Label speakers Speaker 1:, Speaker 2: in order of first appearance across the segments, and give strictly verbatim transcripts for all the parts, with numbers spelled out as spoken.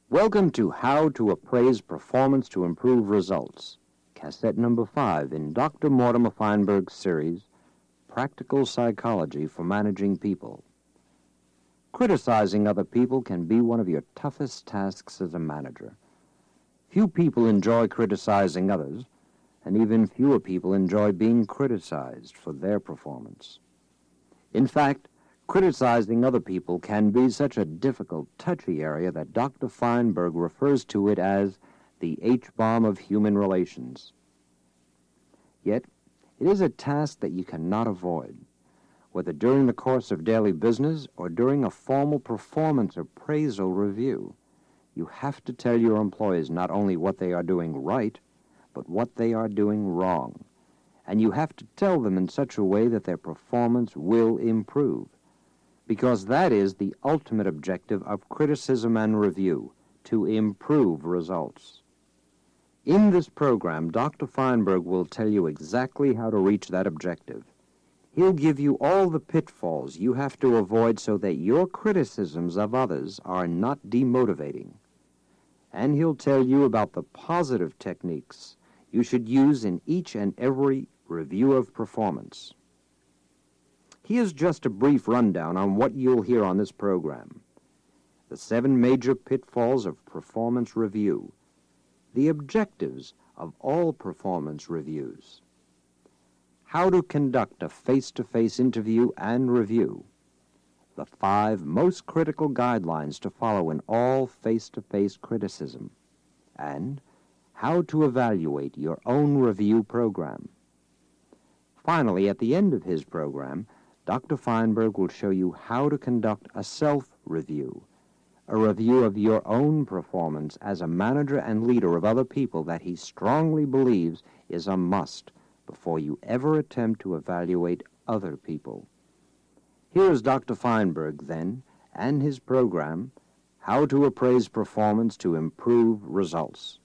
Speaker 1: Welcome to How to Appraise Performance to Improve Results, cassette number five in Doctor Mortimer Feinberg's series, Practical Psychology for Managing People. Criticizing other people can be one of your toughest tasks as a manager. Few people enjoy criticizing others, and even fewer people enjoy being criticized for their performance. In fact, criticizing other people can be such a difficult, touchy area that Doctor Feinberg refers to it as the H-bomb of human relations. Yet, it is a task that you cannot avoid, whether during the course of daily business or during a formal performance appraisal review. You have to tell your employees not only what they are doing right, but what they are doing wrong. And you have to tell them in such a way that their performance will improve. Because that is the ultimate objective of criticism and review, to improve results. In this program, Doctor Feinberg will tell you exactly how to reach that objective. He'll give you all the pitfalls you have to avoid so that your criticisms of others are not demotivating. And he'll tell you about the positive techniques you should use in each and every review of performance. Here's just a brief rundown on what you'll hear on this program. The seven major pitfalls of performance review. The objectives of all performance reviews. How to conduct a face-to-face interview and review. The five most critical guidelines to follow in all face-to-face criticism. And how to evaluate your own review program. Finally, at the end of his program, Doctor Feinberg will show you how to conduct a self-review, a review of your own performance as a manager and leader of other people that he strongly believes is a must before you ever attempt to evaluate other people. Here is Doctor Feinberg, then, and his program, How to Appraise Performance to Improve Results.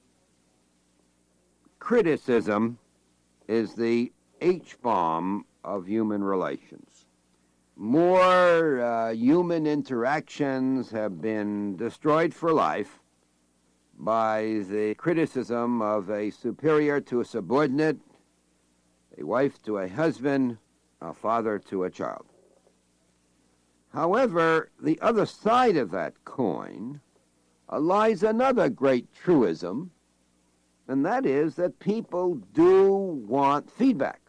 Speaker 2: Criticism is the H-bomb of human relations. More uh, human interactions have been destroyed for life by the criticism of a superior to a subordinate, a wife to a husband, a father to a child. However, the other side of that coin uh, lies another great truism, and that is that people do want feedback.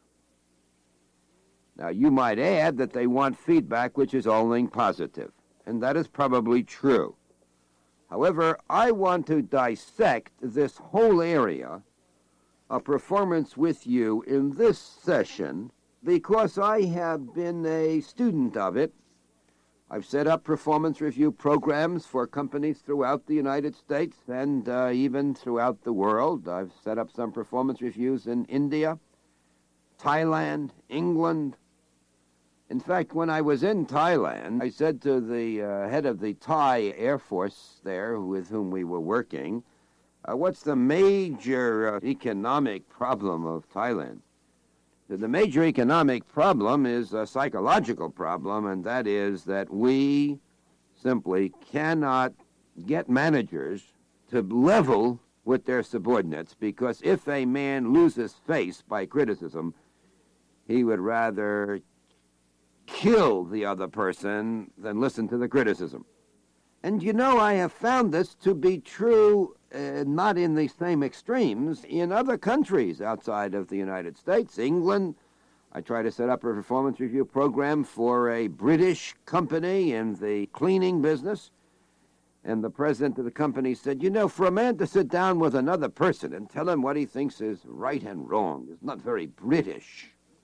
Speaker 2: Now, you might add that they want feedback which is only positive, and that is probably true. However, I want to dissect this whole area of performance with you in this session because I have been a student of it. I've set up performance review programs for companies throughout the United States and uh, even throughout the world. I've set up some performance reviews in India, Thailand, England. In fact, when I was in Thailand, I said to the uh, head of the Thai Air Force there, with whom we were working, uh, what's the major uh, economic problem of Thailand? The major economic problem is a psychological problem, and that is that we simply cannot get managers to level with their subordinates, because if a man loses face by criticism, he would rather kill the other person than listen to the criticism. And you know, I have found this to be true, uh, not in the same extremes, in other countries outside of the United States. England, I tried to set up a performance review program for a British company in the cleaning business, and the president of the company said, you know, for a man to sit down with another person and tell him what he thinks is right and wrong is not very British.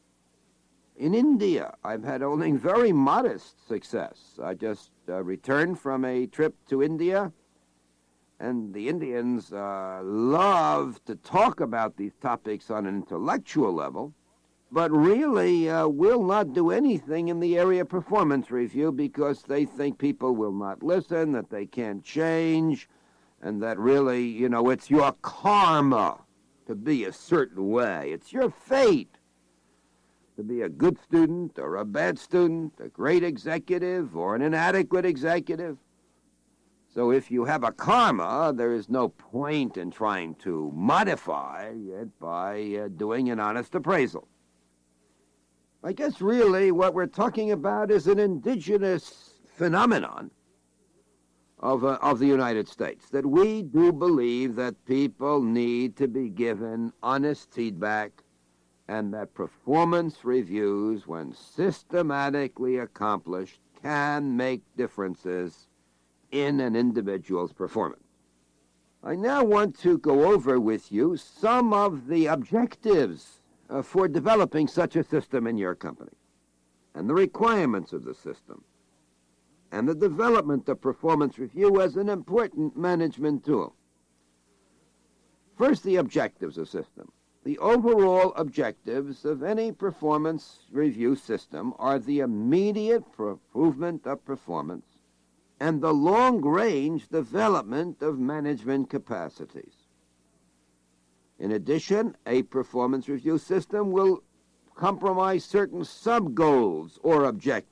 Speaker 2: In India, I've had only very modest success. I just uh, returned from a trip to India, and the Indians uh, love to talk about these topics on an intellectual level, but really uh, will not do anything in the area of performance review because they think people will not listen, that they can't change, and that really, you know, it's your karma to be a certain way. It's your fate to be a good student or a bad student, a great executive or an inadequate executive. So if you have a karma, there is no point in trying to modify it by uh, doing an honest appraisal. I guess really what we're talking about is an indigenous phenomenon of, uh, of the United States, that we do believe that people need to be given honest feedback and that performance reviews, when systematically accomplished, can make differences in an individual's performance. I now want to go over with you some of the objectives uh, for developing such a system in your company, and the requirements of the system, and the development of performance review as an important management tool. First, the objectives of system. The overall objectives of any performance review system are the immediate improvement of performance and the long-range development of management capacities. In addition, a performance review system will compromise certain sub-goals or objectives.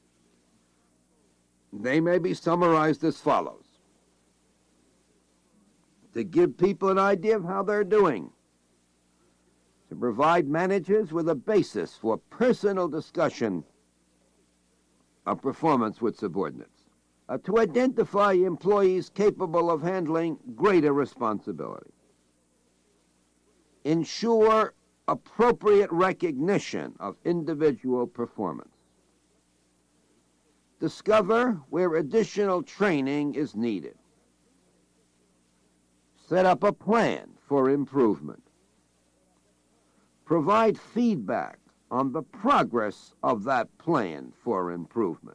Speaker 2: They may be summarized as follows: to give people an idea of how they're doing, to provide managers with a basis for personal discussion of performance with subordinates, uh, to identify employees capable of handling greater responsibility, ensure appropriate recognition of individual performance, discover where additional training is needed, set up a plan for improvement, provide feedback on the progress of that plan for improvement.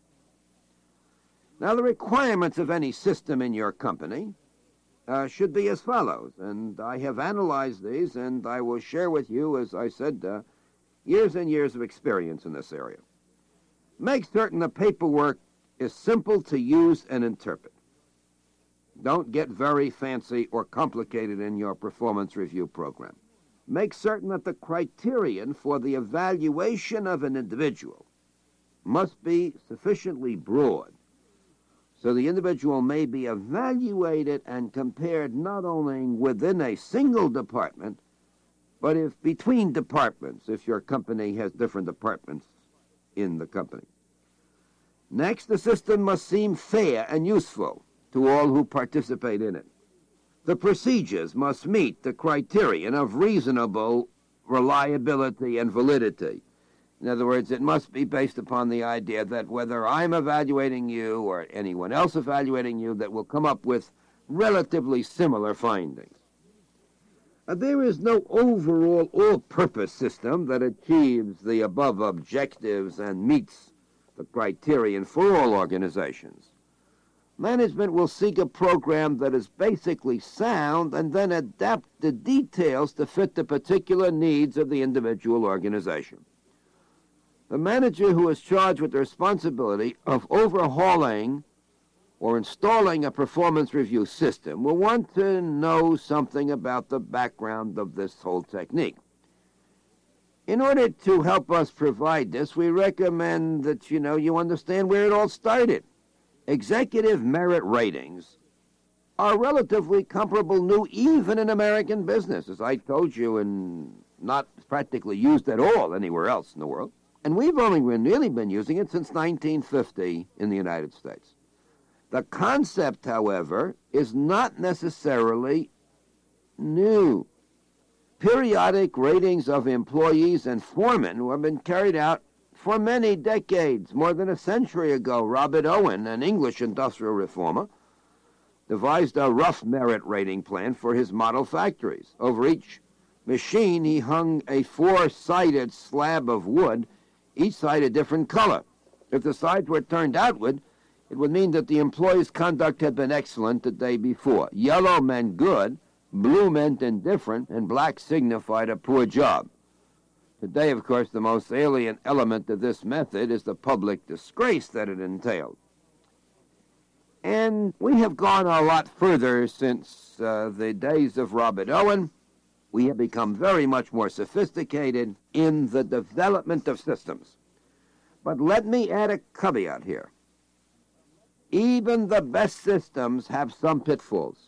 Speaker 2: Now, the requirements of any system in your company uh, should be as follows, and I have analyzed these, and I will share with you, as I said, uh, years and years of experience in this area. Make certain the paperwork is simple to use and interpret. Don't get very fancy or complicated in your performance review program. Make certain that the criterion for the evaluation of an individual must be sufficiently broad so the individual may be evaluated and compared not only within a single department, but if between departments, if your company has different departments in the company. Next, the system must seem fair and useful to all who participate in it. The procedures must meet the criterion of reasonable reliability and validity. In other words, it must be based upon the idea that whether I'm evaluating you or anyone else evaluating you, that will come up with relatively similar findings. Uh, there is no overall all-purpose system that achieves the above objectives and meets the criterion for all organizations. Management will seek a program that is basically sound and then adapt the details to fit the particular needs of the individual organization. The manager who is charged with the responsibility of overhauling or installing a performance review system will want to know something about the background of this whole technique. In order to help us provide this, we recommend that, you know, you understand where it all started. Executive merit ratings are relatively comparable new even in American business, as I told you, and not practically used at all anywhere else in the world. And we've only really been using it since nineteen fifty in the United States. The concept, however, is not necessarily new. Periodic ratings of employees and foremen who have been carried out for many decades, more than a century ago. Robert Owen, an English industrial reformer, devised a rough merit rating plan for his model factories. Over each machine, he hung a four-sided slab of wood, each side a different color. If the sides were turned outward, it would mean that the employee's conduct had been excellent the day before. Yellow meant good, blue meant indifferent, and black signified a poor job. Today, of course, the most salient element of this method is the public disgrace that it entailed. And we have gone a lot further since uh, the days of Robert Owen. We have become very much more sophisticated in the development of systems. But let me add a caveat here. even the best systems have some pitfalls.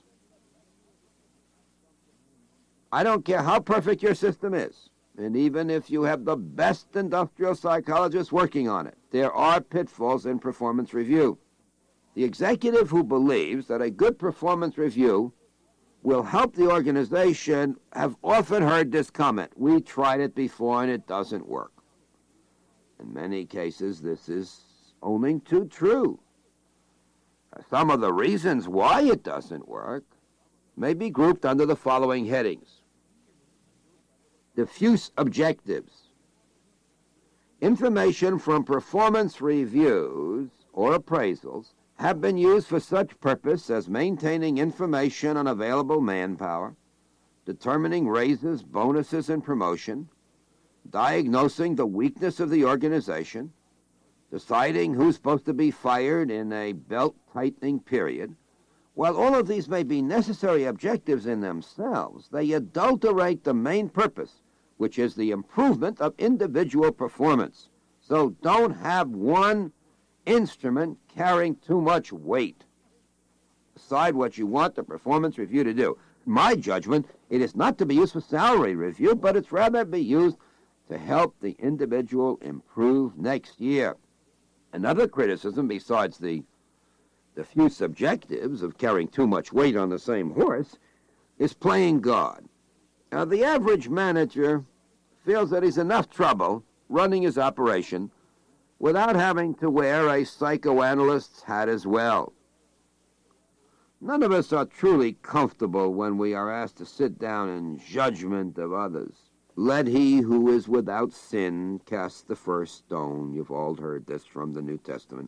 Speaker 2: I don't care how perfect your system is, and even if you have the best industrial psychologists working on it, there are pitfalls in performance review. The executive who believes that a good performance review will help the organization have often heard this comment: we tried it before and it doesn't work. In many cases, this is only too true. Some of the reasons why it doesn't work may be grouped under the following headings. Diffuse objectives. Information from performance reviews or appraisals have been used for such purpose as maintaining information on available manpower, determining raises, bonuses, and promotion, diagnosing the weakness of the organization, deciding who's supposed to be fired in a belt-tightening period. While all of these may be necessary objectives in themselves, they adulterate the main purpose, which is the improvement of individual performance. So don't have one instrument carrying too much weight. Decide what you want the performance review to do. In my judgment, it is not to be used for salary review, but it's rather be used to help the individual improve next year. Another criticism, besides the diffuse objectives of carrying too much weight on the same horse, is playing God. Now, the average manager feels that he's enough trouble running his operation without having to wear a psychoanalyst's hat as well. None of us are truly comfortable when we are asked to sit down in judgment of others. Let he who is without sin cast the first stone. You've all heard this from the New Testament.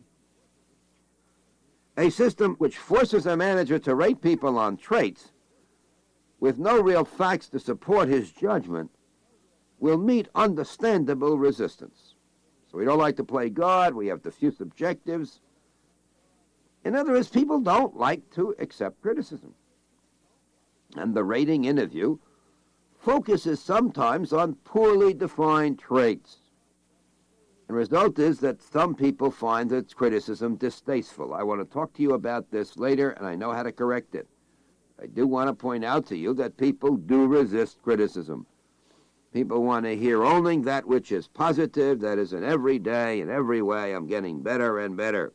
Speaker 2: A system which forces a manager to rate people on traits with no real facts to support his judgment will meet understandable resistance. So we don't like to play God. We have diffuse objectives. In other words, people don't like to accept criticism. And the rating interview focuses sometimes on poorly defined traits. The result is that some people find that criticism distasteful. I want to talk to you about this later, and I know how to correct it. I do want to point out to you that people do resist criticism. People want to hear only that which is positive, that is in every day, in every way, I'm getting better and better.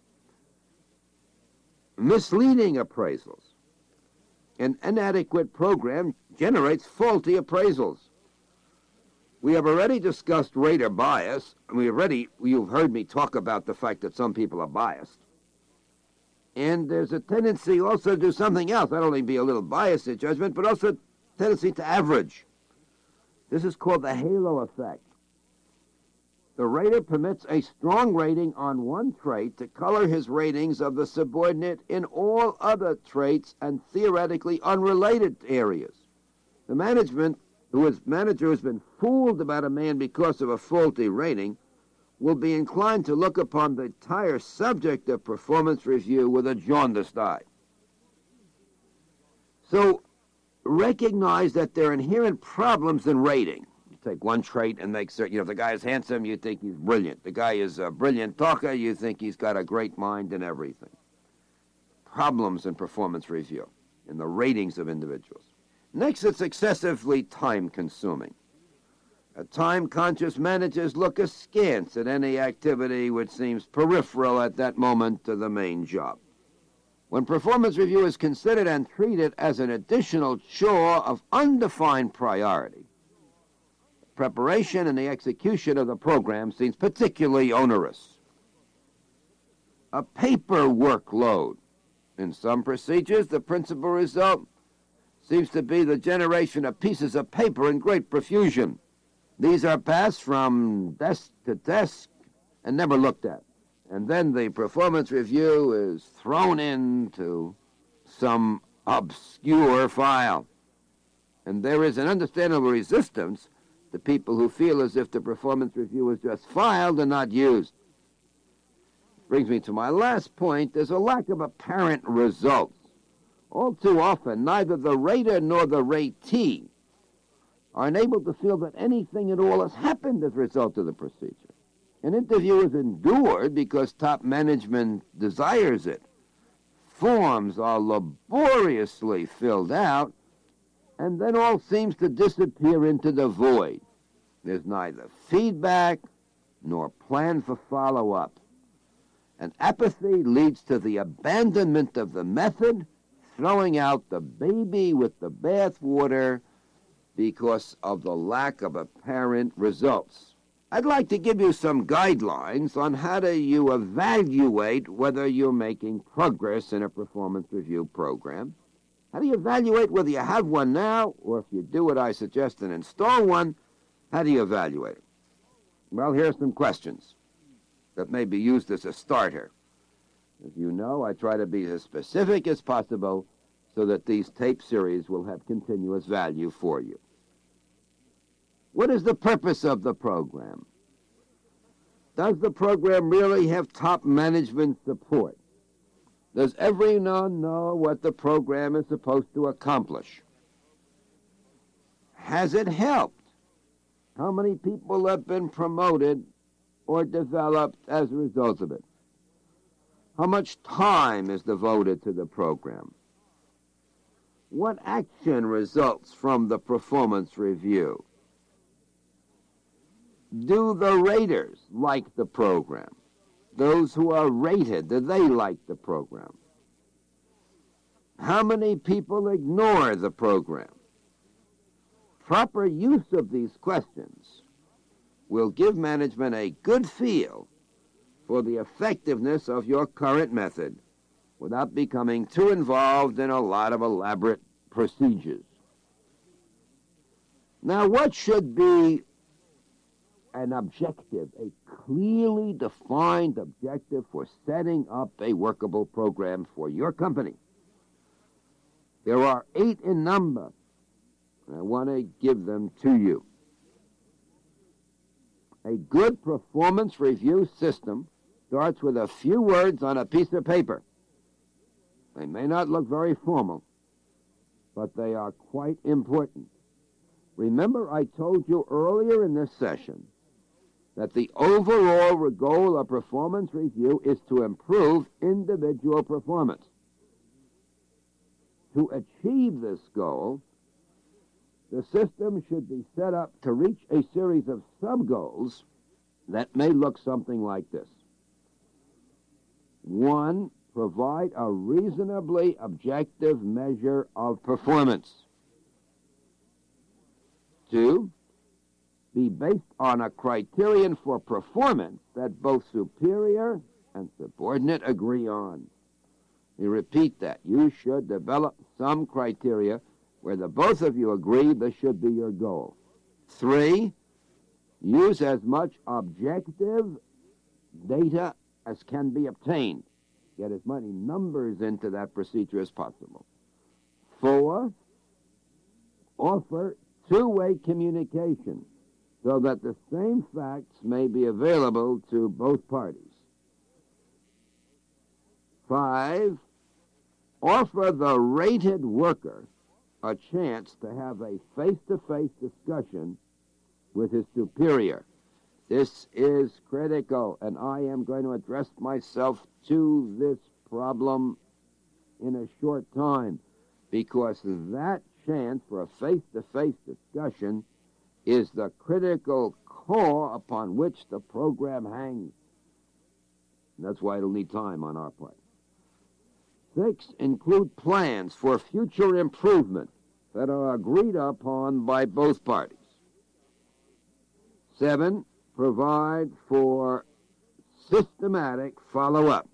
Speaker 2: Misleading appraisals. An inadequate program generates faulty appraisals. We have already discussed rater bias, and we already, you've heard me talk about the fact that some people are biased. And there's a tendency also to do something else, not only be a little biased in judgment, but also a tendency to average. This is called the halo effect. The rater permits a strong rating on one trait to color his ratings of the subordinate in all other traits and theoretically unrelated areas. The management, who is manager who's been fooled about a man because of a faulty rating, will be inclined to look upon the entire subject of performance review with a jaundiced eye. So recognize that there are inherent problems in rating. You take one trait and make certain, you know, if the guy is handsome, you think he's brilliant. The guy is a brilliant talker, you think he's got a great mind and everything. Problems in performance review, in the ratings of individuals. Next, it's excessively time-consuming. Time-conscious managers look askance at any activity which seems peripheral at that moment to the main job. When performance review is considered and treated as an additional chore of undefined priority, preparation and the execution of the program seems particularly onerous. A paper workload. In some procedures, the principal result seems to be the generation of pieces of paper in great profusion. These are passed from desk to desk and never looked at. And then the performance review is thrown into some obscure file. And there is an understandable resistance to people who feel as if the performance review is just filed and not used. Brings me to my last point. There's a lack of apparent results. All too often, neither the rater nor the ratee are unable to feel that anything at all has happened as a result of the procedure. An interview is endured because top management desires it. Forms are laboriously filled out, and then all seems to disappear into the void. There's neither feedback nor plan for follow-up. And apathy leads to the abandonment of the method, throwing out the baby with the bathwater because of the lack of apparent results. I'd like to give you some guidelines on how do you evaluate whether you're making progress in a performance review program. How do you evaluate whether you have one now, or if you do what I suggest and install one, how do you evaluate it? Well, here are some questions that may be used as a starter. As you know, I try to be as specific as possible so that these tape series will have continuous value for you. What is the purpose of the program? Does the program really have top management support? Does everyone know what the program is supposed to accomplish? Has it helped? How many people have been promoted or developed as a result of it? How much time is devoted to the program? What action results from the performance review? Do the raters like the program? Those who are rated, do they like the program? How many people ignore the program? Proper use of these questions will give management a good feel for the effectiveness of your current method without becoming too involved in a lot of elaborate procedures. Now, what should be an objective, a clearly defined objective for setting up a workable program for your company? There are eight in number, and I want to give them to you. A good performance review system starts with a few words on a piece of paper. They may not look very formal, but they are quite important. Remember, I told you earlier in this session that the overall goal of performance review is to improve individual performance. To achieve this goal, the system should be set up to reach a series of sub-goals that may look something like this. One, provide a reasonably objective measure of performance. Two, be based on a criterion for performance that both superior and subordinate agree on. We repeat that. You should develop some criteria where the both of you agree this should be your goal. Three, use as much objective data as can be obtained. Get as many numbers into that procedure as possible. Four, offer two-way communication so that the same facts may be available to both parties. Five, offer the rated worker a chance to have a face-to-face discussion with his superior. This is critical, and I am going to address myself to this problem in a short time, because that chance for a face-to-face discussion is the critical core upon which the program hangs. And that's why it'll need time on our part. Six, include plans for future improvement that are agreed upon by both parties. Seven, provide for systematic follow-up.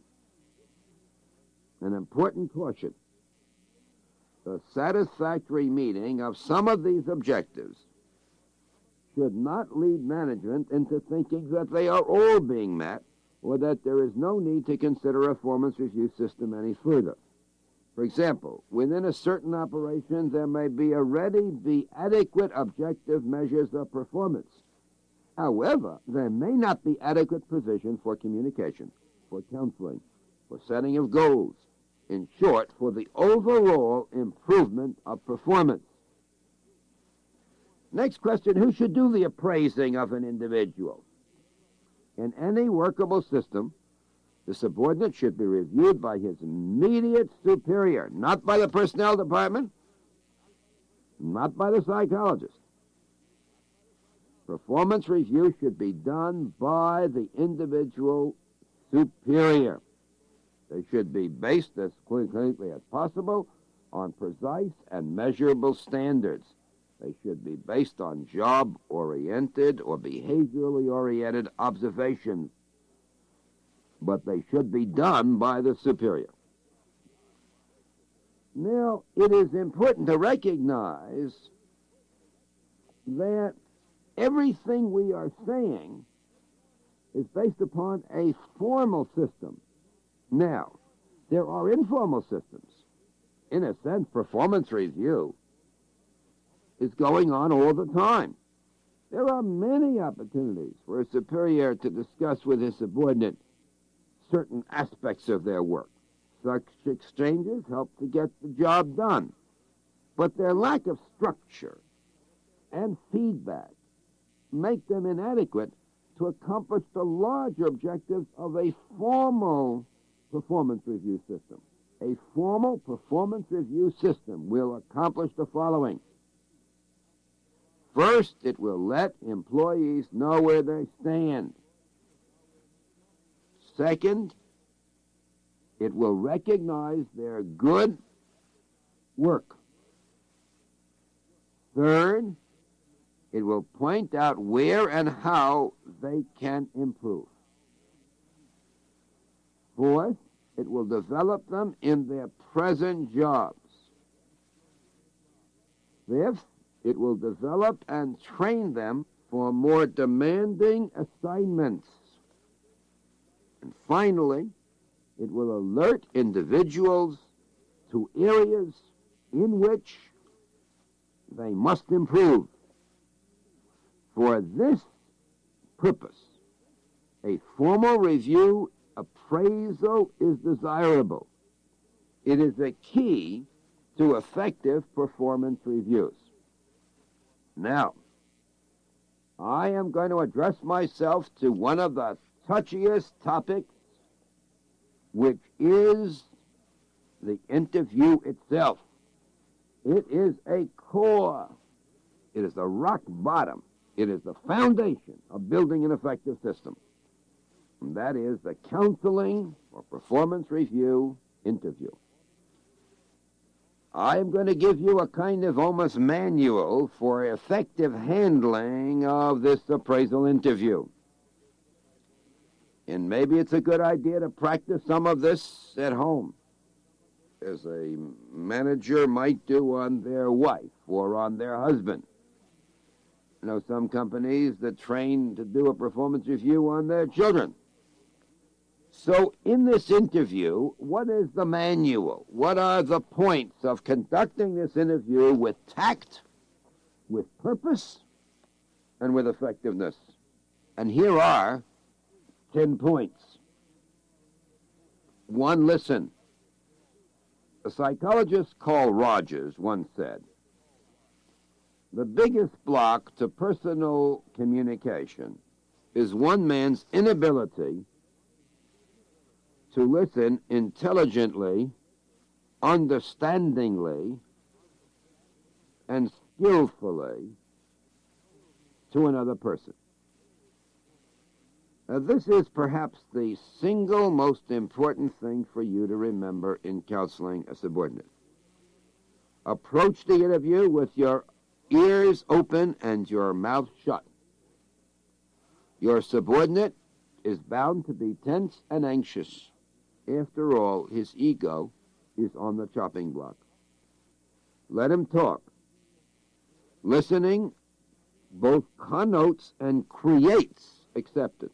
Speaker 2: An important caution. The satisfactory meeting of some of these objectives should not lead management into thinking that they are all being met or that there is no need to consider a performance review system any further. For example, within a certain operation, there may be already be adequate objective measures of performance. However, there may not be adequate provision for communication, for counseling, for setting of goals, in short, for the overall improvement of performance. Next question, who should do the appraising of an individual? In any workable system, the subordinate should be reviewed by his immediate superior, not by the personnel department, not by the psychologist. Performance review should be done by the individual superior. They should be based as quickly as possible on precise and measurable standards. They should be based on job-oriented or behaviorally-oriented observations. But they should be done by the superior. Now, it is important to recognize that everything we are saying is based upon a formal system. Now, there are informal systems. In a sense, performance review is going on all the time. There are many opportunities for a superior to discuss with his subordinate certain aspects of their work. Such exchanges help to get the job done. But their lack of structure and feedback make them inadequate to accomplish the larger objectives of a formal performance review system. A formal performance review system will accomplish the following. First, it will let employees know where they stand. Second, it will recognize their good work. Third, it will point out where and how they can improve. Fourth, it will develop them in their present jobs. Fifth, it will develop and train them for more demanding assignments. And finally, it will alert individuals to areas in which they must improve. For this purpose, a formal review appraisal is desirable. It is a key to effective performance reviews. Now, I am going to address myself to one of the touchiest topics, which is the interview itself. It is a core. It is the rock bottom. It is the foundation of building an effective system. And that is the counseling or performance review interview. I am going to give you a kind of almost manual for effective handling of this appraisal interview. And maybe it's a good idea to practice some of this at home, as a manager might do on their wife or on their husband. You know, some companies that train to do a performance review on their children. So in this interview, what is the manual? What are the points of conducting this interview with tact, with purpose, and with effectiveness? And here are ten points. One, listen. A psychologist Carl Rogers once said, the biggest block to personal communication is one man's inability to listen intelligently, understandingly, and skillfully to another person. Now, this is perhaps the single most important thing for you to remember in counseling a subordinate. Approach the interview with your ears open and your mouth shut. Your subordinate is bound to be tense and anxious. After all, his ego is on the chopping block. Let him talk. Listening both connotes and creates acceptance.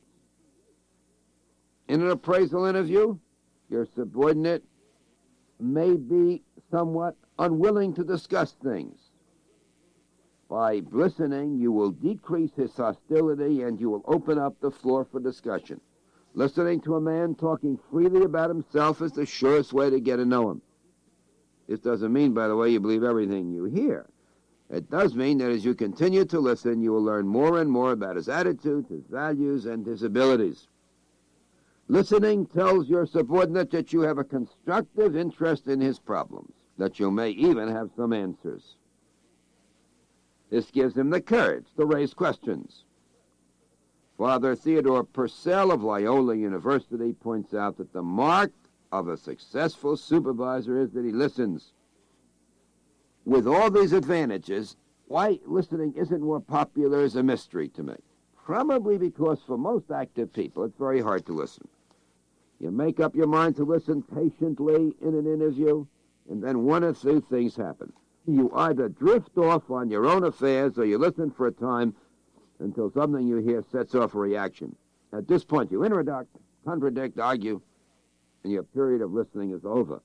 Speaker 2: In an appraisal interview, your subordinate may be somewhat unwilling to discuss things. By listening, you will decrease his hostility and you will open up the floor for discussion. Listening to a man talking freely about himself is the surest way to get to know him. This doesn't mean, by the way, you believe everything you hear. It does mean that as you continue to listen, you will learn more and more about his attitudes, his values, and his abilities. Listening tells your subordinate that you have a constructive interest in his problems, that you may even have some answers. This gives him the courage to raise questions. Father Theodore Purcell of Loyola University points out that the mark of a successful supervisor is that he listens. With all these advantages, why listening isn't more popular is a mystery to me. Probably because for most active people, it's very hard to listen. You make up your mind to listen patiently in an interview, and then one of two things happen. You either drift off on your own affairs, or you listen for a time until something you hear sets off a reaction. At this point, you interrupt, contradict, argue, and your period of listening is over.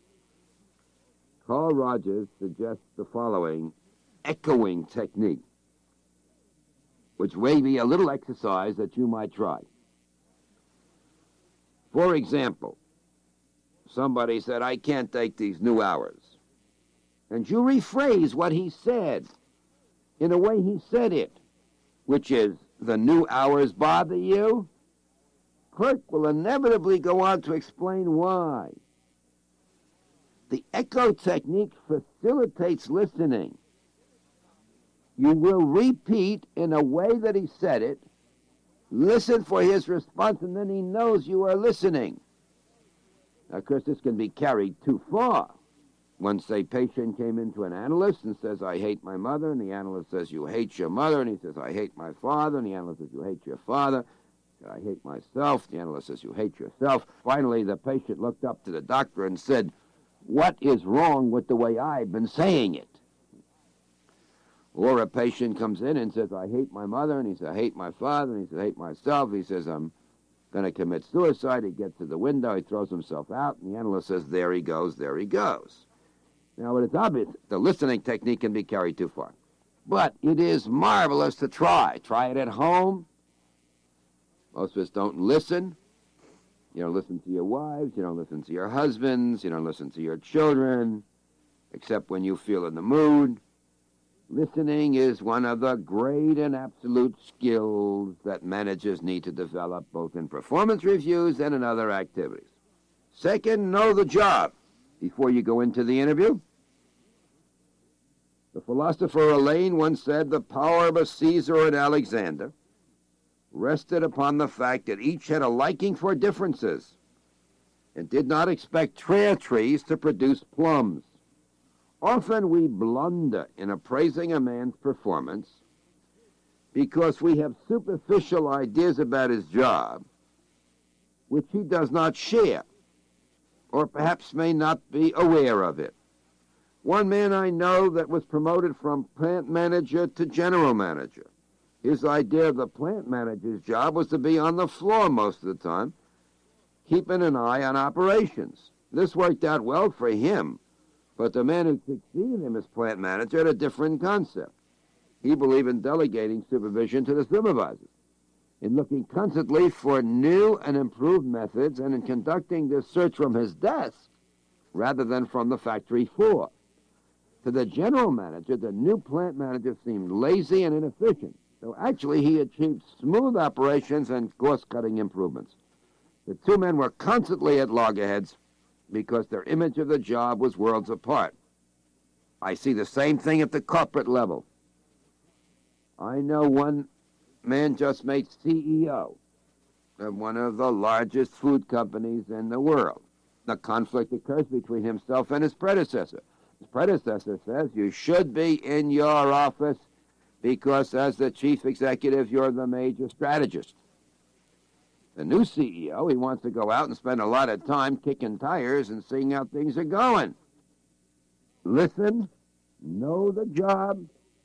Speaker 2: Carl Rogers suggests the following echoing technique, which may be a little exercise that you might try. For example, somebody said, I can't take these new hours. And you rephrase what he said in a way he said it, which is, the new hours bother you? Clerk will inevitably go on to explain why. The echo technique facilitates listening. You will repeat in a way that he said it, listen for his response, and then he knows you are listening. Now, of course, this can be carried too far. Once a patient came into an analyst and says, I hate my mother, and the analyst says, you hate your mother, and he says, I hate my father, and the analyst says, you hate your father. I hate myself. The analyst says, you hate yourself. Finally, the patient looked up to the doctor and said, what is wrong with the way I've been saying it? Or a patient comes in and says, I hate my mother, and he says, I hate my father, and he says, I hate myself. He says, I'm going to commit suicide. He gets to the window, he throws himself out, and the analyst says, there he goes, there he goes. Now, it is obvious the listening technique can be carried too far. But it is marvelous to try. Try it at home. Most of us don't listen. You don't listen to your wives. You don't listen to your husbands. You don't listen to your children, except when you feel in the mood. Listening is one of the great and absolute skills that managers need to develop, both in performance reviews and in other activities. Second, know the job before you go into the interview. The philosopher Elaine once said, the power of a Caesar and Alexander rested upon the fact that each had a liking for differences and did not expect pear trees to produce plums. Often we blunder in appraising a man's performance because we have superficial ideas about his job which he does not share, or perhaps may not be aware of it. One man I know that was promoted from plant manager to general manager. His idea of the plant manager's job was to be on the floor most of the time, keeping an eye on operations. This worked out well for him, but the man who succeeded him as plant manager had a different concept. He believed in delegating supervision to the supervisors, in looking constantly for new and improved methods, and in conducting this search from his desk rather than from the factory floor. To the general manager, the new plant manager seemed lazy and inefficient, though actually he achieved smooth operations and cost-cutting improvements. The two men were constantly at loggerheads because their image of the job was worlds apart. I see the same thing at the corporate level. I know one man just made C E O of one of the largest food companies in the world. The conflict occurs between himself and his predecessor. His predecessor says, you should be in your office because as the chief executive, you're the major strategist. The new C E O, he wants to go out and spend a lot of time kicking tires and seeing how things are going. Listen, know the job,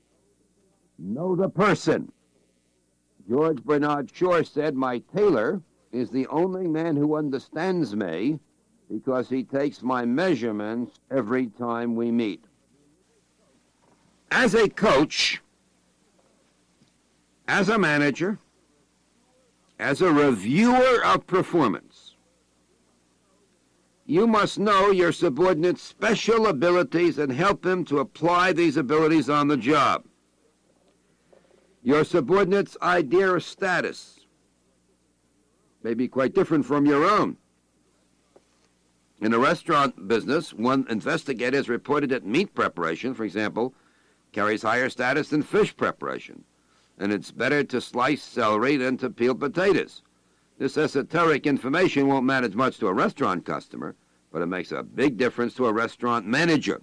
Speaker 2: know the person. George Bernard Shaw said, my tailor is the only man who understands me because he takes my measurements every time we meet. As a coach, as a manager, as a reviewer of performance, You must know your subordinate's special abilities and help him to apply these abilities on the job. Your subordinate's idea of status may be quite different from your own. In the restaurant business, one investigator has reported that meat preparation, for example, carries higher status than fish preparation, and it's better to slice celery than to peel potatoes. This esoteric information won't matter much to a restaurant customer, but it makes a big difference to a restaurant manager.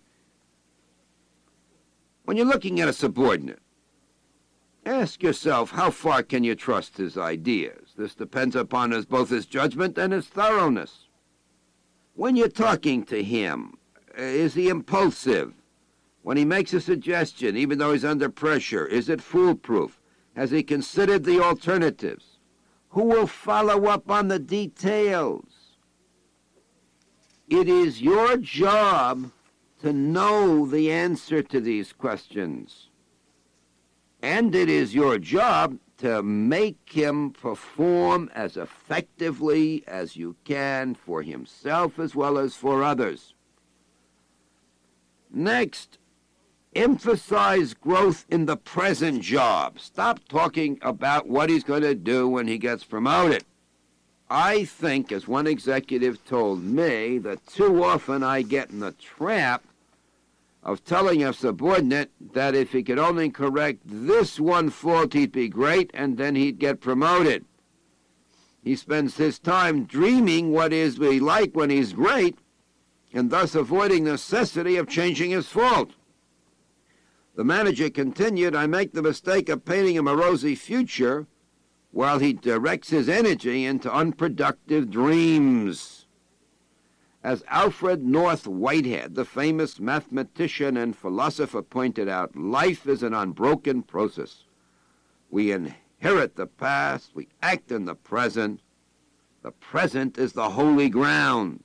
Speaker 2: When you're looking at a subordinate, ask yourself, how far can you trust his ideas? This depends upon his, both his judgment and his thoroughness. When you're talking to him, is he impulsive? When he makes a suggestion, even though he's under pressure, is it foolproof? Has he considered the alternatives? Who will follow up on the details? It is your job to know the answer to these questions. And it is your job to make him perform as effectively as you can for himself as well as for others. Next, emphasize growth in the present job. Stop talking about what he's going to do when he gets promoted. I think, as one executive told me, that too often I get in the trap of telling a subordinate that if he could only correct this one fault, he'd be great, and then he'd get promoted. He spends his time dreaming what is he like when he's great, and thus avoiding the necessity of changing his fault. The manager continued, I make the mistake of painting him a rosy future while he directs his energy into unproductive dreams. As Alfred North Whitehead, the famous mathematician and philosopher, pointed out, life is an unbroken process. We inherit the past, we act in the present. The present is the holy ground.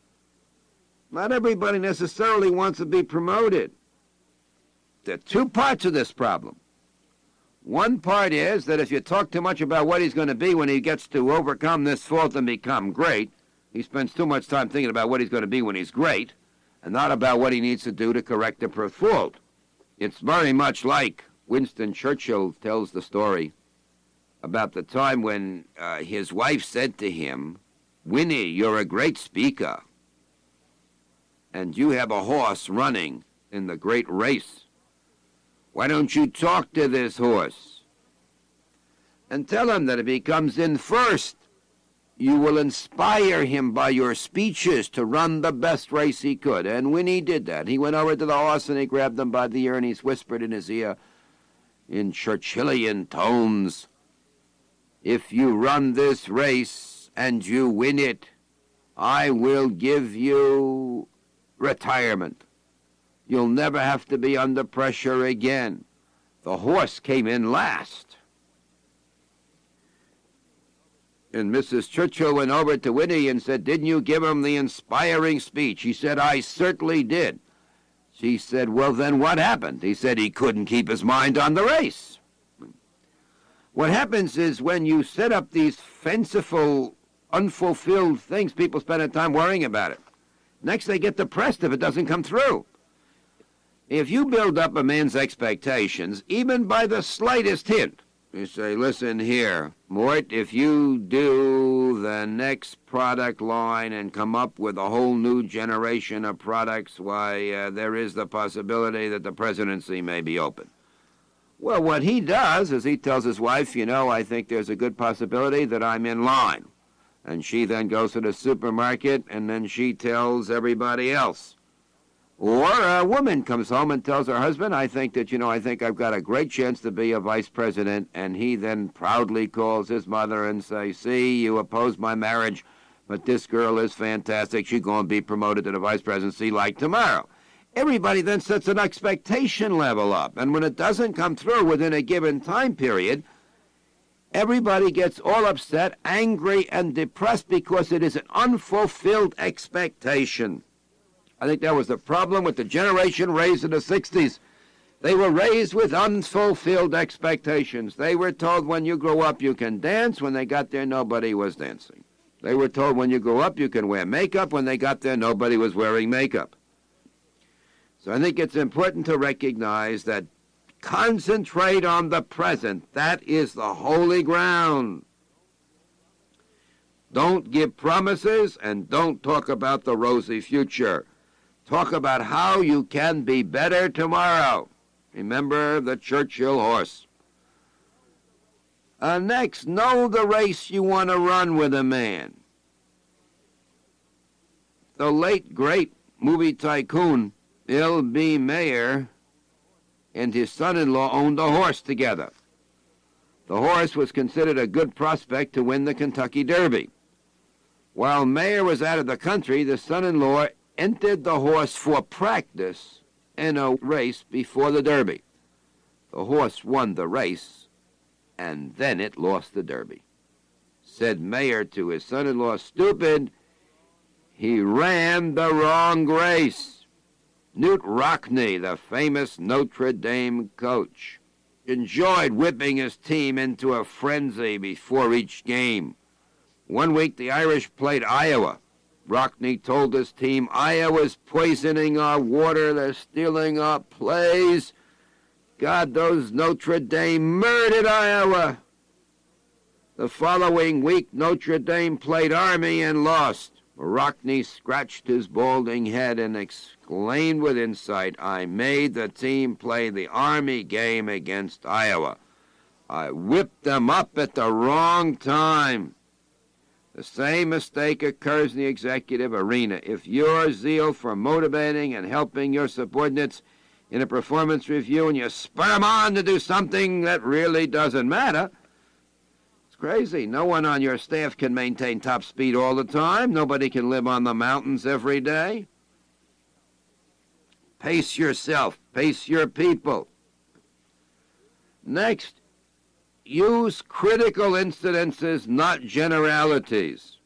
Speaker 2: Not everybody necessarily wants to be promoted. There are two parts of this problem. One part is that if you talk too much about what he's going to be when he gets to overcome this fault and become great, he spends too much time thinking about what he's going to be when he's great and not about what he needs to do to correct the fault. It's very much like Winston Churchill tells the story about the time when uh, his wife said to him, Winnie, you're a great speaker, and you have a horse running in the great race. Why don't you talk to this horse and tell him that if he comes in first, you will inspire him by your speeches to run the best race he could. And when he did that, he went over to the horse and he grabbed him by the ear and he whispered in his ear in Churchillian tones, if you run this race and you win it, I will give you retirement. You'll never have to be under pressure again. The horse came in last. And Missus Churchill went over to Winnie and said, didn't you give him the inspiring speech? He said, I certainly did. She said, well, then what happened? He said he couldn't keep his mind on the race. What happens is when you set up these fanciful, unfulfilled things, people spend their time worrying about it. Next, they get depressed if it doesn't come through. If you build up a man's expectations, even by the slightest hint, you say, listen here, Mort, if you do the next product line and come up with a whole new generation of products, why, uh, there is the possibility that the presidency may be open. Well, what he does is he tells his wife, you know, I think there's a good possibility that I'm in line. And she then goes to the supermarket, and then she tells everybody else. Or a woman comes home and tells her husband, I think that, you know, I think I've got a great chance to be a vice president. And he then proudly calls his mother and says, see, you opposed my marriage, but this girl is fantastic. She's going to be promoted to the vice presidency like tomorrow. Everybody then sets an expectation level up. And when it doesn't come through within a given time period, everybody gets all upset, angry, and depressed because it is an unfulfilled expectation. I think that was the problem with the generation raised in the sixties. They were raised with unfulfilled expectations. They were told when you grow up you can dance. When they got there, nobody was dancing. They were told when you grow up you can wear makeup. When they got there, nobody was wearing makeup. So I think it's important to recognize that concentrate on the present. That is the holy ground. Don't give promises and don't talk about the rosy future. Talk about how you can be better tomorrow. Remember the Churchill horse. Uh, next, know the race you want to run with a man. The late, great movie tycoon, L B Mayer, and his son-in-law owned a horse together. The horse was considered a good prospect to win the Kentucky Derby. While Mayer was out of the country, the son-in-law entered the horse for practice in a race before the Derby. The horse won the race, and then it lost the Derby. Said Mayer to his son-in-law, "Stupid, he ran the wrong race." Knute Rockne, the famous Notre Dame coach, enjoyed whipping his team into a frenzy before each game. One week the Irish played Iowa. Rockne told his team, "Iowa's poisoning our water, they're stealing our plays. God, those Notre Dame murdered Iowa." The following week, Notre Dame played Army and lost. Rockne scratched his balding head and exclaimed with insight, "I made the team play the Army game against Iowa. I whipped them up at the wrong time." The same mistake occurs in the executive arena. If your zeal for motivating and helping your subordinates in a performance review and you spur them on to do something that really doesn't matter, it's crazy. No one on your staff can maintain top speed all the time. Nobody can live on the mountains every day. Pace yourself. Pace your people. Next, use critical incidences, not generalities.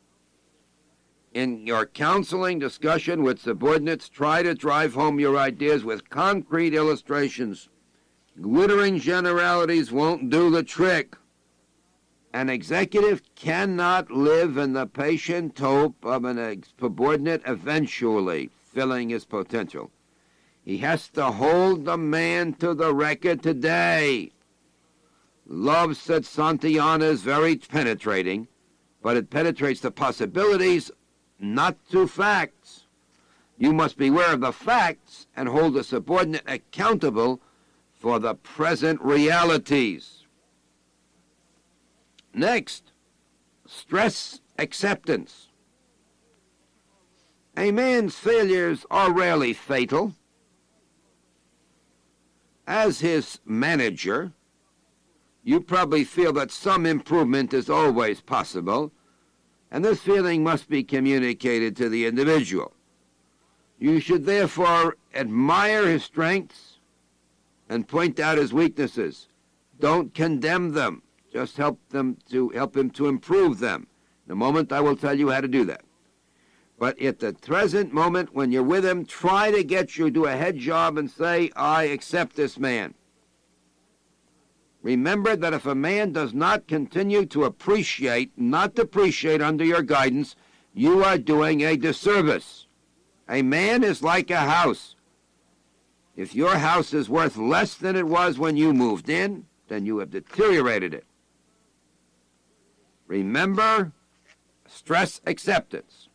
Speaker 2: In your counseling discussion with subordinates, try to drive home your ideas with concrete illustrations. Glittering generalities won't do the trick. An executive cannot live in the patient hope of an subordinate eventually filling his potential. He has to hold the man to the record today. Love, said Santayana, is very penetrating, but it penetrates the possibilities, not to facts. You must beware of the facts and hold the subordinate accountable for the present realities. Next, stress acceptance. A man's failures are rarely fatal. As his manager, you probably feel that some improvement is always possible, and this feeling must be communicated to the individual. You should therefore admire his strengths and point out his weaknesses. Don't condemn them. Just help them to help him to improve them. In a moment, I will tell you how to do that. But at the present moment, when you're with him, try to get you to do a head job and say, "I accept this man." Remember that if a man does not continue to appreciate, not depreciate under your guidance, you are doing a disservice. A man is like a house. If your house is worth less than it was when you moved in, then you have deteriorated it. Remember, stress acceptance.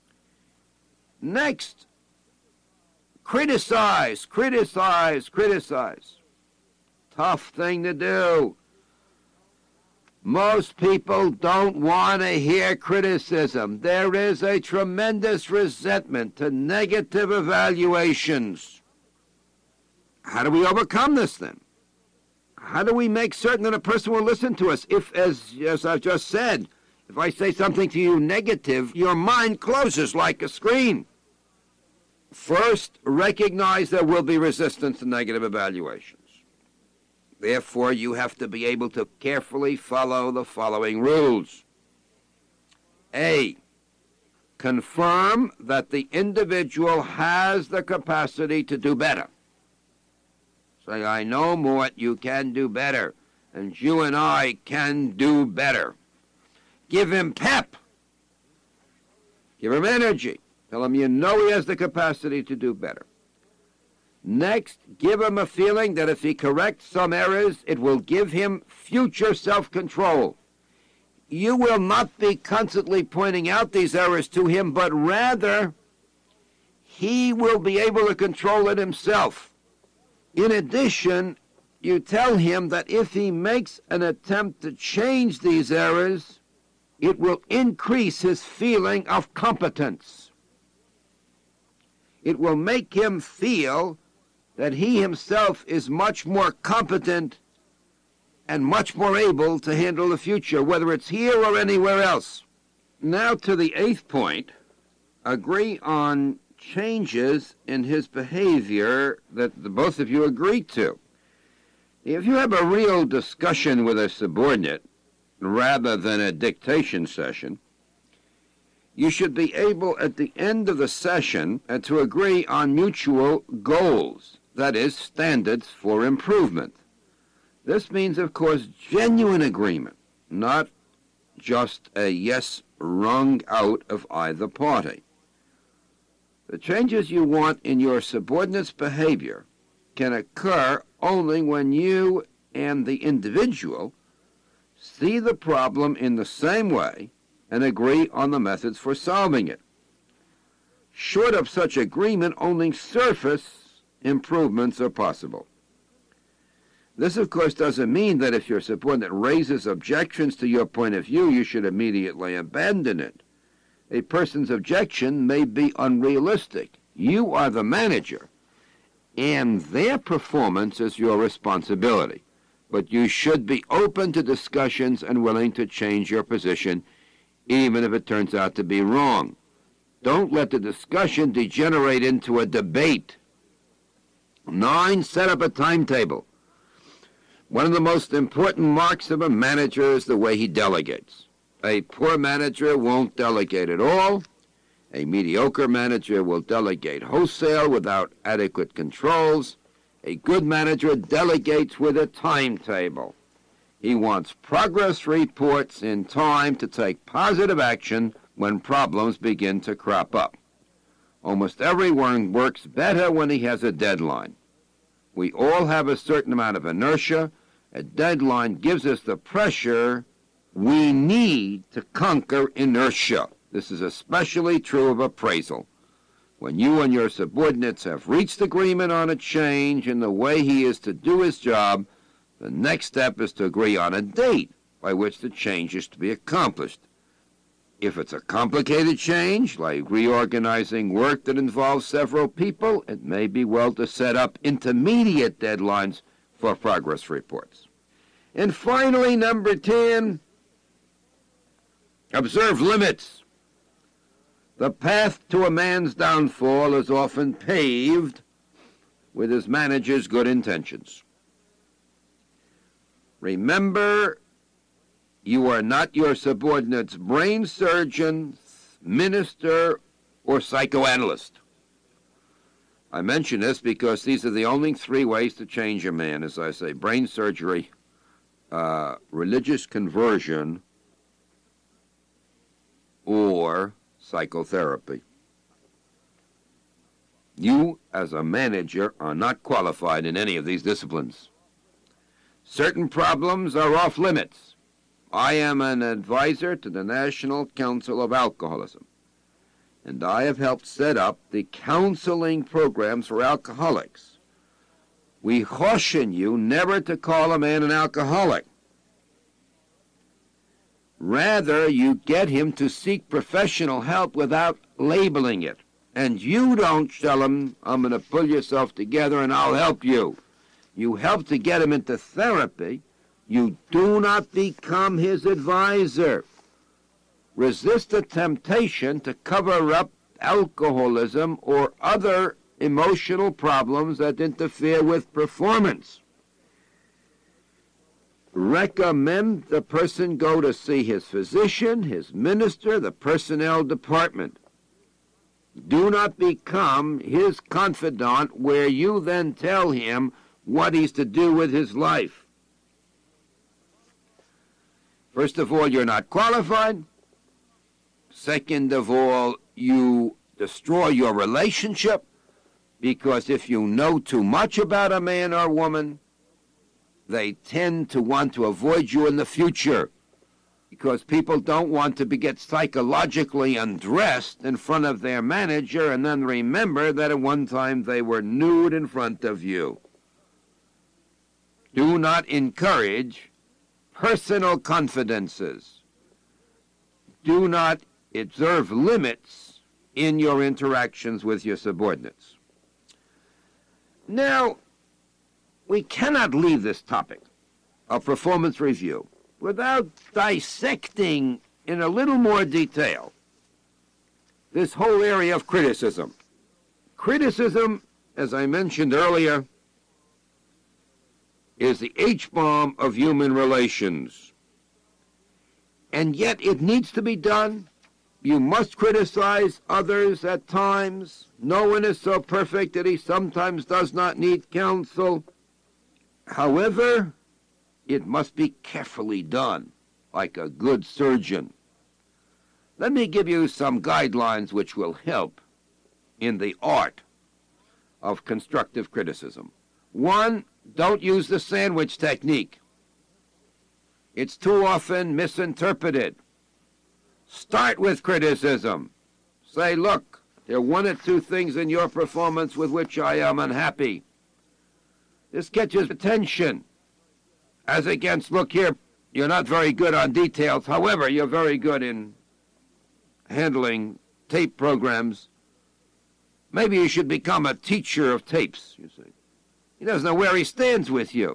Speaker 2: Next, criticize, criticize, criticize. Tough thing to do. Most people don't want to hear criticism. There is a tremendous resentment to negative evaluations. How do we overcome this then? How do we make certain that a person will listen to us? If, as, as I've just said, if I say something to you negative, your mind closes like a screen. First, recognize there will be resistance to negative evaluations. Therefore, you have to be able to carefully follow the following rules. A, confirm that the individual has the capacity to do better. Say, "I know, Mort, you can do better, and you and I can do better." Give him pep. Give him energy. Tell him you know he has the capacity to do better. Next, give him a feeling that if he corrects some errors, it will give him future self-control. You will not be constantly pointing out these errors to him, but rather he will be able to control it himself. In addition, you tell him that if he makes an attempt to change these errors, it will increase his feeling of competence. It will make him feel that he himself is much more competent and much more able to handle the future, whether it's here or anywhere else. Now to the eighth point, agree on changes in his behavior that the both of you agree to. If you have a real discussion with a subordinate, rather than a dictation session, you should be able at the end of the session uh, to agree on mutual goals, that is, standards for improvement. This means, of course, genuine agreement, not just a yes wrung out of either party. The changes you want in your subordinate's behavior can occur only when you and the individual see the problem in the same way and agree on the methods for solving it. Short of such agreement, only surface improvements are possible. This, of course, doesn't mean that if your subordinate raises objections to your point of view, you should immediately abandon it. A person's objection may be unrealistic. You are the manager, and their performance is your responsibility. But you should be open to discussions and willing to change your position, even if it turns out to be wrong. Don't let the discussion degenerate into a debate. Nine, set up a timetable. One of the most important marks of a manager is the way he delegates. A poor manager won't delegate at all. A mediocre manager will delegate wholesale without adequate controls. A good manager delegates with a timetable. He wants progress reports in time to take positive action when problems begin to crop up. Almost everyone works better when he has a deadline. We all have a certain amount of inertia. A deadline gives us the pressure we need to conquer inertia. This is especially true of appraisal. When you and your subordinates have reached agreement on a change in the way he is to do his job, the next step is to agree on a date by which the change is to be accomplished. If it's a complicated change, like reorganizing work that involves several people, it may be well to set up intermediate deadlines for progress reports. And finally, number ten, observe limits. The path to a man's downfall is often paved with his manager's good intentions. Remember, you are not your subordinate's brain surgeon, minister, or psychoanalyst. I mention this because these are the only three ways to change a man, as I say: brain surgery, uh, religious conversion, or psychotherapy. You, as a manager, are not qualified in any of these disciplines. Certain problems are off limits. I am an advisor to the National Council of Alcoholism, and I have helped set up the counseling programs for alcoholics. We caution you never to call a man an alcoholic. Rather, you get him to seek professional help without labeling it. And you don't tell him, I'm going to pull yourself together and I'll help you. You help to get him into therapy. You do not become his advisor. Resist the temptation to cover up alcoholism or other emotional problems that interfere with performance. Recommend the person go to see his physician, his minister, the personnel department. Do not become his confidant where you then tell him what he's to do with his life. First of all, you're not qualified. Second of all, you destroy your relationship, because if you know too much about a man or woman, they tend to want to avoid you in the future, because people don't want to be, get psychologically undressed in front of their manager and then remember that at one time they were nude in front of you. Do not encourage personal confidences. Do not observe limits in your interactions with your subordinates. Now, we cannot leave this topic of performance review without dissecting in a little more detail this whole area of criticism. Criticism, as I mentioned earlier, is the H-bomb of human relations. And yet it needs to be done. You must criticize others at times. No one is so perfect that he sometimes does not need counsel. However, it must be carefully done, like a good surgeon. Let me give you some guidelines which will help in the art of constructive criticism. One, don't use the sandwich technique. It's too often misinterpreted. Start with criticism. Say, look, there are one or two things in your performance with which I am unhappy. This catches attention. As against, look here, you're not very good on details. However, you're very good in handling tape programs. Maybe you should become a teacher of tapes, you see. He doesn't know where he stands with you.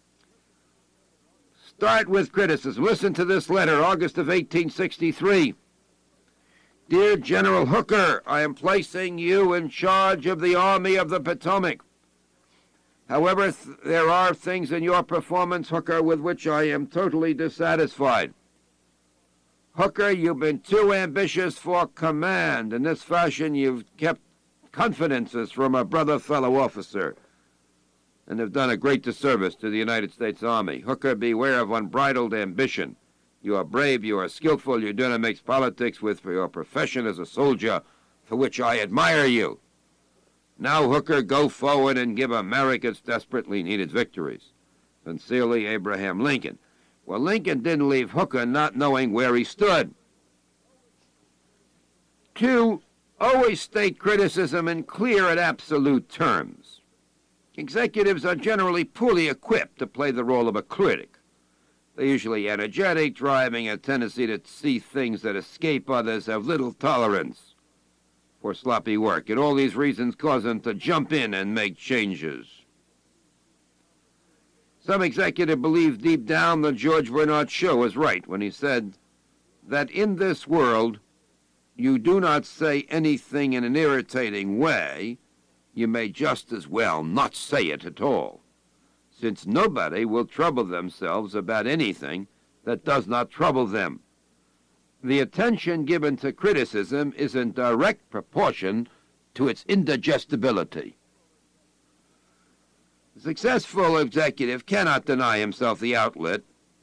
Speaker 2: Start with criticism. Listen to this letter, August of eighteen sixty-three. Dear General Hooker, I am placing you in charge of the Army of the Potomac. However, th- there are things in your performance, Hooker, with which I am totally dissatisfied. Hooker, you've been too ambitious for command. In this fashion, you've kept confidences from a brother fellow officer and have done a great disservice to the United States Army. Hooker, beware of unbridled ambition. You are brave, you are skillful, you do not mix politics with your profession as a soldier, for which I admire you. Now, Hooker, go forward and give America its desperately needed victories. Sincerely, Abraham Lincoln. Well, Lincoln didn't leave Hooker not knowing where he stood. Two, always state criticism in clear and absolute terms. Executives are generally poorly equipped to play the role of a critic. They're usually energetic, driving a tendency to see things that escape others, have little tolerance for sloppy work, and all these reasons cause them to jump in and make changes. Some executive believed deep down that George Bernard Shaw was right when he said that in this world you do not say anything in an irritating way, you may just as well not say it at all, since nobody will trouble themselves about anything that does not trouble them. The attention given to criticism is in direct proportion to its indigestibility. A successful executive cannot deny himself the outlet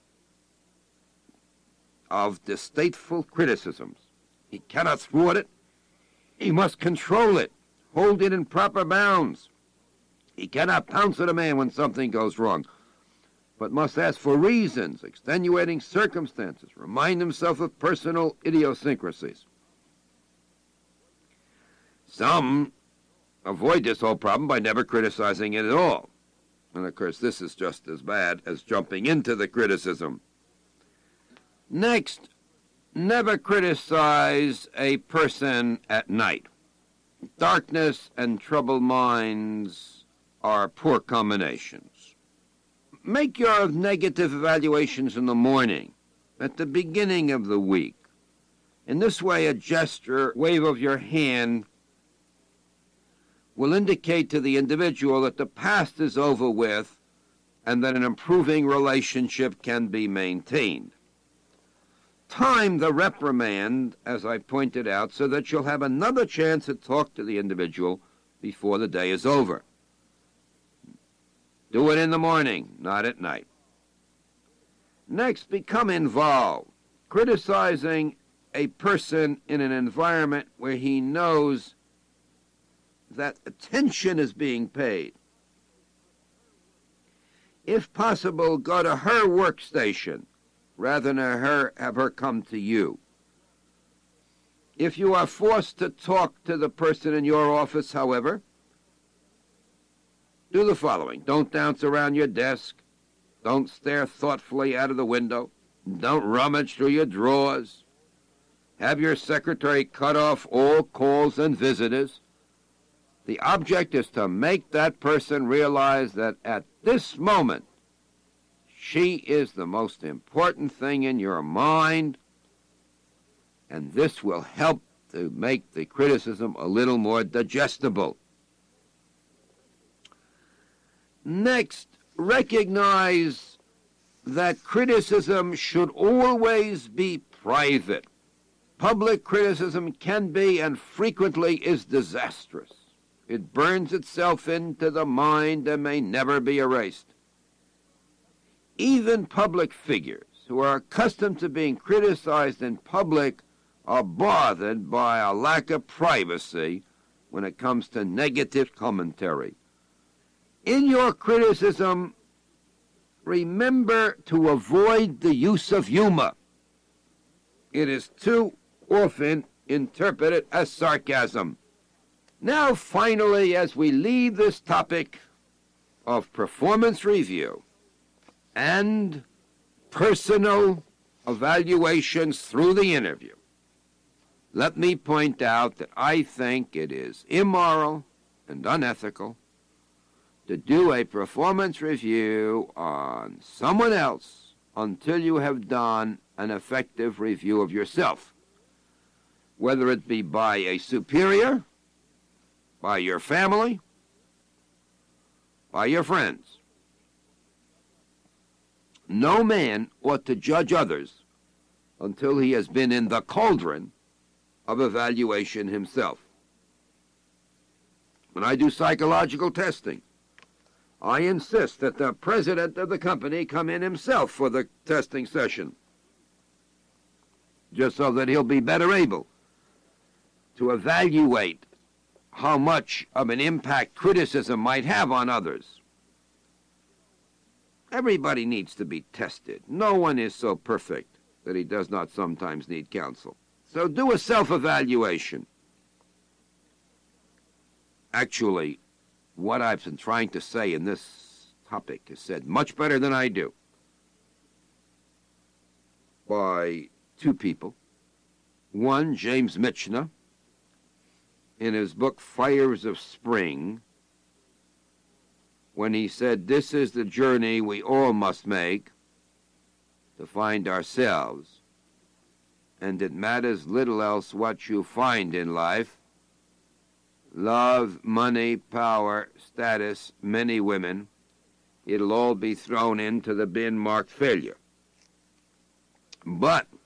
Speaker 2: of distasteful criticisms. He cannot thwart it. He must control it, hold it in proper bounds. He cannot pounce at a man when something goes wrong, but must ask for reasons, extenuating circumstances, remind himself of personal idiosyncrasies. Some avoid this whole problem by never criticizing it at all. And of course, this is just as bad as jumping into the criticism. Next, never criticize a person at night. Darkness and troubled minds are poor combinations. Make your negative evaluations in the morning, at the beginning of the week. In this way, a gesture, wave of your hand, will indicate to the individual that the past is over with and that an improving relationship can be maintained. Time the reprimand, as I pointed out, so that you'll have another chance to talk to the individual before the day is over. Do it in the morning, not at night. Next, become involved. Criticizing a person in an environment where he knows that attention is being paid. If possible, go to her workstation rather than her, have her come to you. If you are forced to talk to the person in your office, however, do the following. Don't dance around your desk. Don't stare thoughtfully out of the window. Don't rummage through your drawers. Have your secretary cut off all calls and visitors. The object is to make that person realize that at this moment, she is the most important thing in your mind, and this will help to make the criticism a little more digestible. Next, recognize that criticism should always be private. Public criticism can be and frequently is disastrous. It burns itself into the mind and may never be erased. Even public figures who are accustomed to being criticized in public are bothered by a lack of privacy when it comes to negative commentary. In your criticism, remember to avoid the use of humor. It is too often interpreted as sarcasm. Now, finally, as we leave this topic of performance review and personal evaluations through the interview, let me point out that I think it is immoral and unethical to do a performance review on someone else until you have done an effective review of yourself, whether it be by a superior, by your family, by your friends. No man ought to judge others until he has been in the cauldron of evaluation himself. When I do psychological testing, I insist that the president of the company come in himself for the testing session, just so that he'll be better able to evaluate how much of an impact criticism might have on others. Everybody needs to be tested. No one is so perfect that he does not sometimes need counsel. So do a self-evaluation. Actually, what I've been trying to say in this topic is said much better than I do by two people. One, James Michener, in his book Fires of Spring, when he said, "This is the journey we all must make to find ourselves, and it matters little else what you find in life. Love, money, power, status, many women, it'll all be thrown into the bin marked failure." But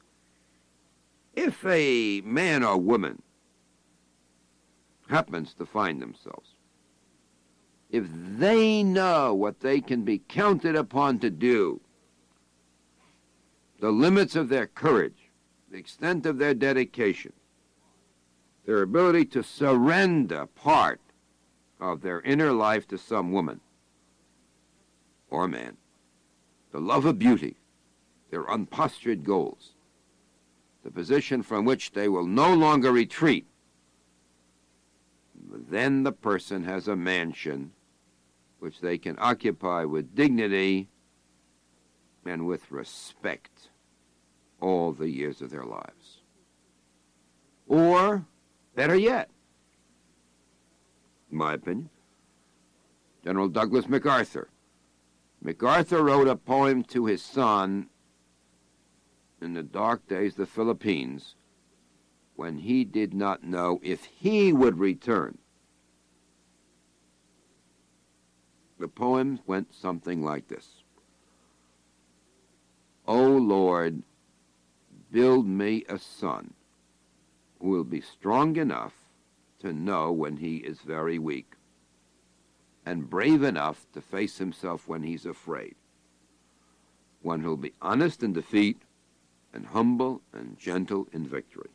Speaker 2: if a man or woman happens to find themselves, if they know what they can be counted upon to do, the limits of their courage, the extent of their dedication, their ability to surrender part of their inner life to some woman or man, the love of beauty, their unpostured goals, the position from which they will no longer retreat, then the person has a mansion which they can occupy with dignity and with respect all the years of their lives. Or, better yet, in my opinion, General Douglas MacArthur. MacArthur wrote a poem to his son in the dark days of the Philippines when he did not know if he would return. The poem went something like this: "O Lord, build me a son who will be strong enough to know when he is very weak, and brave enough to face himself when he's afraid. One who'll be honest in defeat and humble and gentle in victory.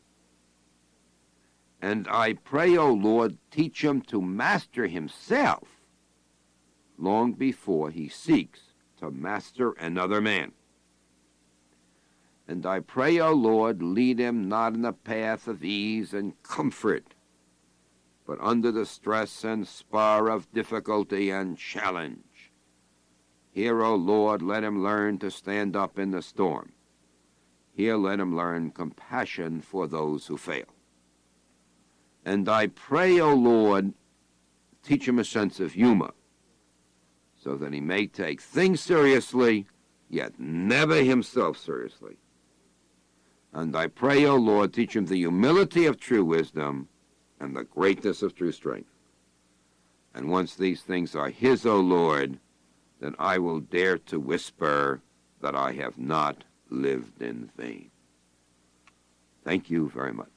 Speaker 2: And I pray, O Lord, teach him to master himself long before he seeks to master another man. And I pray, O Lord, lead him not in the path of ease and comfort, but under the stress and spur of difficulty and challenge. Here, O Lord, let him learn to stand up in the storm. Here let him learn compassion for those who fail. And I pray, O Lord, teach him a sense of humor, so that he may take things seriously, yet never himself seriously. And I pray, O Lord, teach him the humility of true wisdom and the greatness of true strength. And once these things are his, O Lord, then I will dare to whisper that I have not lived in vain. Thank you very much.